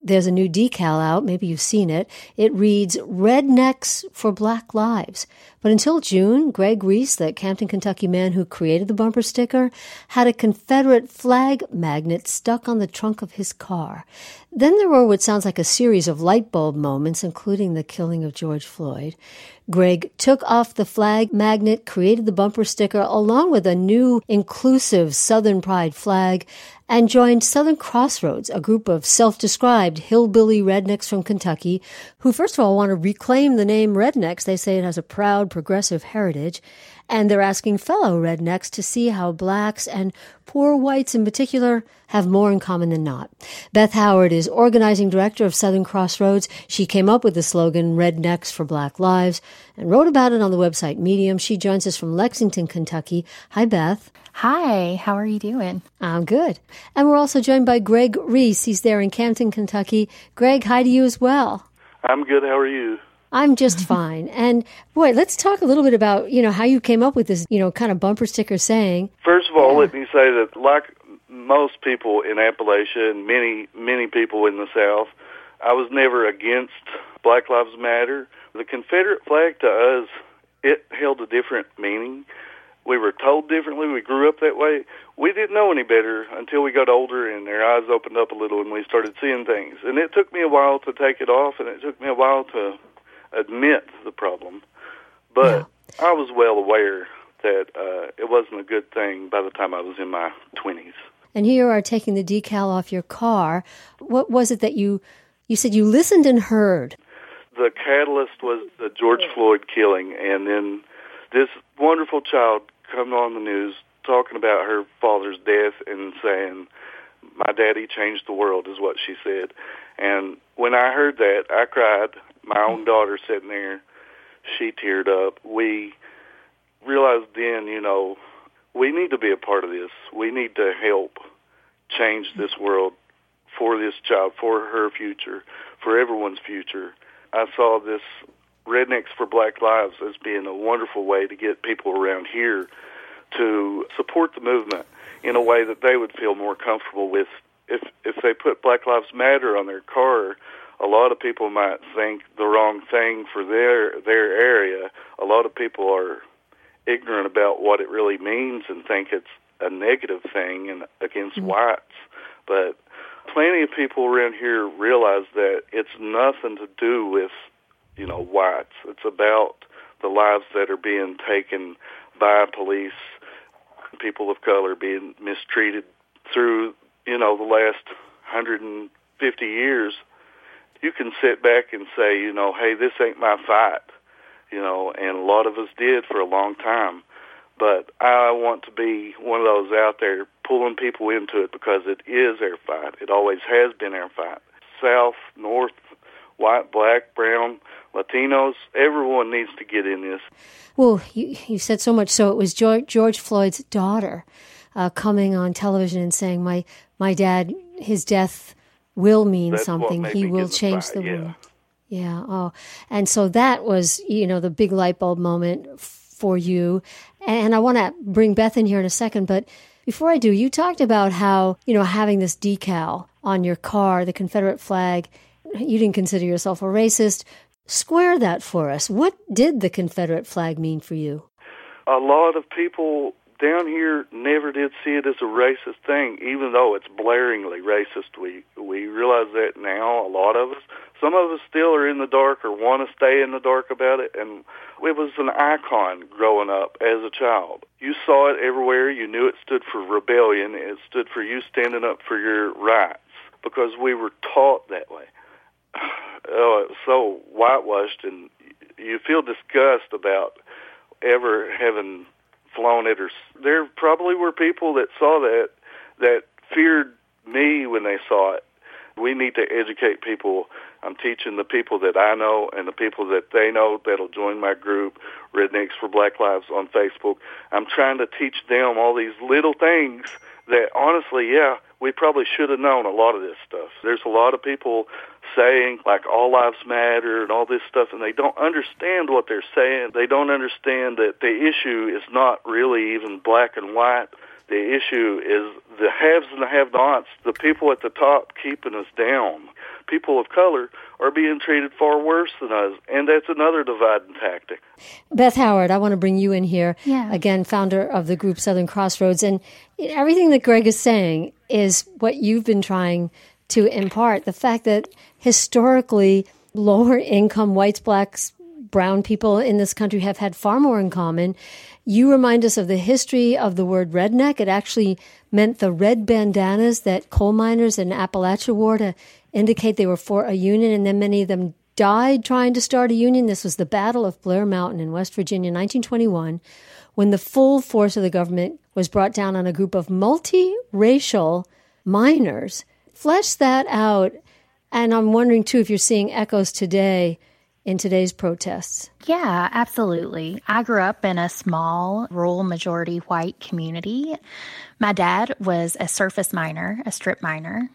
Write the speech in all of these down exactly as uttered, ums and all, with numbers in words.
there's a new decal out. Maybe you've seen it. It reads, Rednecks for Black Lives. But until June, Greg Reese, the Campton, Kentucky man who created the bumper sticker, had a Confederate flag magnet stuck on the trunk of his car. Then there were what sounds like a series of light bulb moments, including the killing of George Floyd. Greg took off the flag magnet, created the bumper sticker, along with a new inclusive Southern Pride flag, and joined Southern Crossroads, a group of self-described hillbilly rednecks from Kentucky, who first of all want to reclaim the name rednecks. They say it has a proud, progressive heritage. And they're asking fellow rednecks to see how blacks and poor whites in particular have more in common than not. Beth Howard is organizing director of Southern Crossroads. She came up with the slogan, Rednecks for Black Lives, and wrote about it on the website Medium. She joins us from Lexington, Kentucky. Hi, Beth. Hi, how are you doing? I'm good. And we're also joined by Greg Reese. He's there in Campton, Kentucky. Greg, hi to you as well. I'm good. How are you? I'm just fine. And boy, let's talk a little bit about, you know, how you came up with this, you know, kind of bumper sticker saying. First of all, yeah. let me say that like most people in Appalachia and many, many people in the South, I was never against Black Lives Matter. The Confederate flag to us, it held a different meaning. We were told differently. We grew up that way. We didn't know any better until we got older and our eyes opened up a little and we started seeing things. And it took me a while to take it off, and it took me a while to admit the problem. But yeah. I was well aware that uh, it wasn't a good thing by the time I was in my twenties. And here you are taking the decal off your car. What was it that you, you said you listened and heard? The catalyst was the George Floyd killing, and then this wonderful child coming on the news talking about her father's death and saying, my daddy changed the world, is what she said. And when I heard that, I cried. My own daughter sitting there, she teared up. We realized then, you know, we need to be a part of this. We need to help change this world for this child, for her future, for everyone's future. I saw this Rednecks for Black Lives as being a wonderful way to get people around here to support the movement in a way that they would feel more comfortable with. If if they put Black Lives Matter on their car, a lot of people might think the wrong thing for their their area. A lot of people are ignorant about what it really means and think it's a negative thing and against mm-hmm. whites. But plenty of people around here realize that it's nothing to do with, you know, whites. It's about the lives that are being taken by police, people of color being mistreated through, you know, the last one hundred fifty years. You can sit back and say, you know, hey, this ain't my fight, you know, and a lot of us did for a long time. But I want to be one of those out there pulling people into it because it is our fight. It always has been our fight. South, North, white, black, brown, Latinos, everyone needs to get in this. Well, you, you said so much. So it was George, George Floyd's daughter uh, coming on television and saying, my, my dad, his death will mean That's something. He will change the, the world. Yeah. yeah. Oh, and so that was, you know, the big light bulb moment for you. And I want to bring Beth in here in a second, but before I do, you talked about how, you know, having this decal on your car, the Confederate flag, you didn't consider yourself a racist. Square that for us. What did the Confederate flag mean for you? A lot of people down here never did see it as a racist thing, even though it's blaringly racist. We we realize that now, a lot of us. Some of us still are in the dark or want to stay in the dark about it, and it was an icon growing up as a child. You saw it everywhere. You knew it stood for rebellion. It stood for you standing up for your rights because we were taught that way. Oh, it was so whitewashed, and you feel disgust about ever having flown it. Or there probably were people that saw that that feared me when they saw it. We need to educate people. I'm teaching the people that I know and the people that they know that'll join my group, Rednecks for Black Lives, on Facebook. I'm trying to teach them all these little things that, honestly, yeah, we probably should have known a lot of this stuff. There's a lot of people saying, like, all lives matter and all this stuff, and they don't understand what they're saying. They don't understand that the issue is not really even black and white. The issue is the haves and the have-nots, the people at the top keeping us down. people of color are being treated far worse than us, and that's another dividing tactic. Beth Howard, I want to bring you in here, yeah. again, founder of the group Southern Crossroads, and everything that Greg is saying is what you've been trying to impart, the fact that historically lower income whites, blacks, brown people in this country have had far more in common. You remind us of the history of the word redneck. It actually meant the red bandanas that coal miners in Appalachia wore to indicate they were for a union, and then many of them died trying to start a union. This was the Battle of Blair Mountain in West Virginia, nineteen twenty-one, when the full force of the government was brought down on a group of multiracial miners. Flesh that out, and I'm wondering, too, if you're seeing echoes today in today's protests. Yeah, absolutely. I grew up in a small, rural, majority white community. My dad was a surface miner, a strip miner,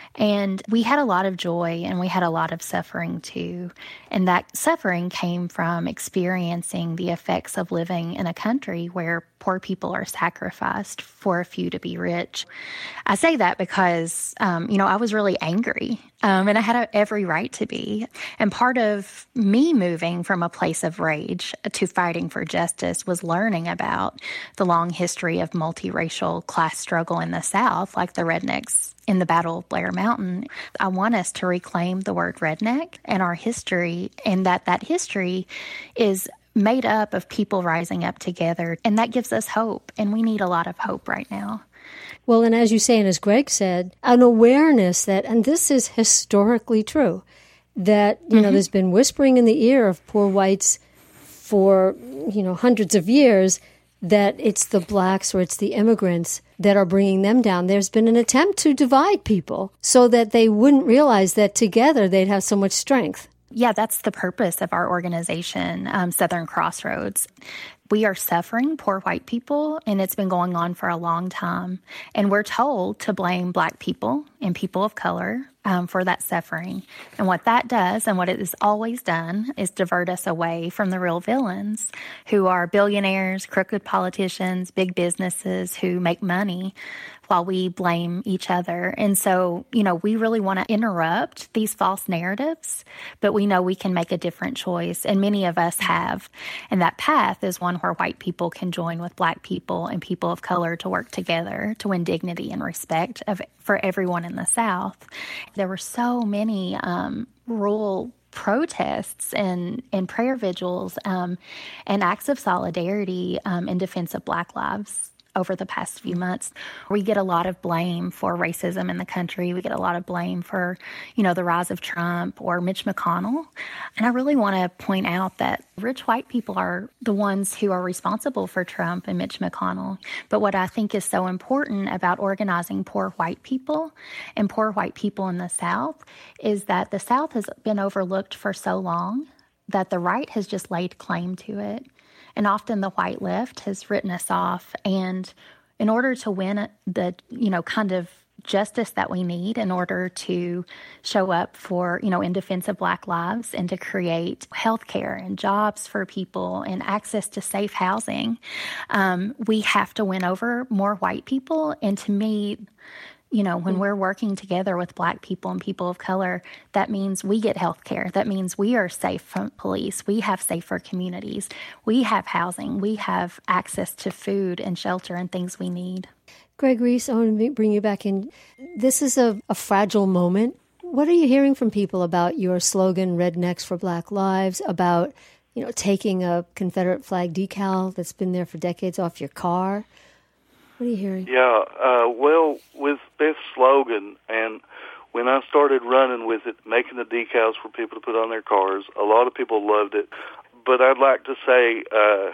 and we had a lot of joy and we had a lot of suffering too. And that suffering came from experiencing the effects of living in a country where poor people are sacrificed for a few to be rich. I say that because, um, you know, I was really angry um, and I had a, every right to be. And part of me moving from a place of rage to fighting for justice was learning about the long history of multiracial class struggle in the South, like the rednecks in the Battle of Blair Mountain. I want us to reclaim the word redneck and our history, and that that history is made up of people rising up together, and that gives us hope, and we need a lot of hope right now. Well, and as you say, and as Greg said, an awareness that, and this is historically true, that, you mm-hmm. know, there's been whispering in the ear of poor whites for, you know, hundreds of years that it's the blacks or it's the immigrants that are bringing them down. There's been an attempt to divide people so that they wouldn't realize that together they'd have so much strength. Yeah, that's the purpose of our organization, um, Southern Crossroads. We are suffering, poor white people, and it's been going on for a long time. And we're told to blame black people and people of color um, for that suffering. And what that does, and what it has always done, is divert us away from the real villains, who are billionaires, crooked politicians, big businesses who make money while we blame each other. And so, you know, we really want to interrupt these false narratives, but we know we can make a different choice, and many of us have. And that path is one where white people can join with black people and people of color to work together to win dignity and respect of, for everyone in the South. There were so many um, rural protests and, and prayer vigils um, and acts of solidarity um, in defense of black lives over the past few months. We get a lot of blame for racism in the country. We get a lot of blame for, you know, the rise of Trump or Mitch McConnell. And I really want to point out that rich white people are the ones who are responsible for Trump and Mitch McConnell. But what I think is so important about organizing poor white people and poor white people in the South is that the South has been overlooked for so long that the right has just laid claim to it. And often the white left has written us off. And in order to win the, you know, kind of justice that we need in order to show up for, you know, in defense of black lives and to create health care and jobs for people and access to safe housing, um, we have to win over more white people. And to me, you know, when we're working together with black people and people of color, that means we get health care. That means we are safe from police. We have safer communities. We have housing. We have access to food and shelter and things we need. Greg Reese, I want to bring you back in. This is a, a fragile moment. What are you hearing from people about your slogan, Rednecks for Black Lives, about, you know, taking a Confederate flag decal that's been there for decades off your car? What are you hearing? Yeah, uh, well, with Beth's slogan, and when I started running with it, making the decals for people to put on their cars, a lot of people loved it. But I'd like to say uh,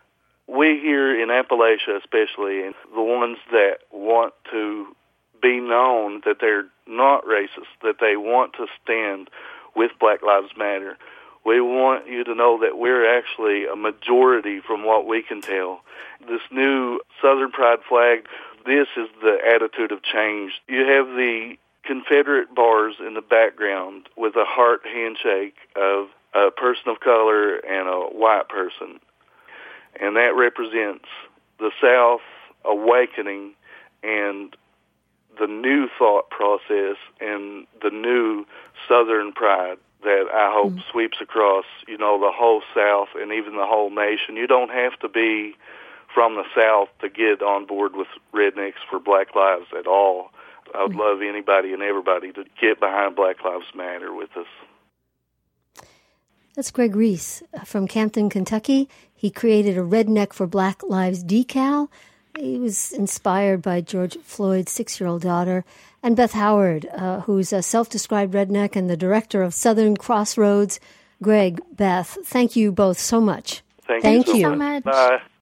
we here in Appalachia especially, and the ones that want to be known that they're not racist, that they want to stand with Black Lives Matter, we want you to know that we're actually a majority from what we can tell. This new Southern Pride flag, this is the attitude of change. You have the Confederate bars in the background with a heart handshake of a person of color and a white person. And that represents the South awakening and the new thought process and the new Southern pride that I hope mm. sweeps across, you know, the whole South and even the whole nation. You don't have to be from the South to get on board with Rednecks for Black Lives at all. I would mm. love anybody and everybody to get behind Black Lives Matter with us. That's Greg Reese from Campton, Kentucky. He created a Redneck for Black Lives decal. He was inspired by George Floyd's six-year-old daughter. And Beth Howard, uh, who's a self-described redneck and the director of Southern Crossroads. Greg, Beth, thank you both so much. Thank, thank you you so much. Bye.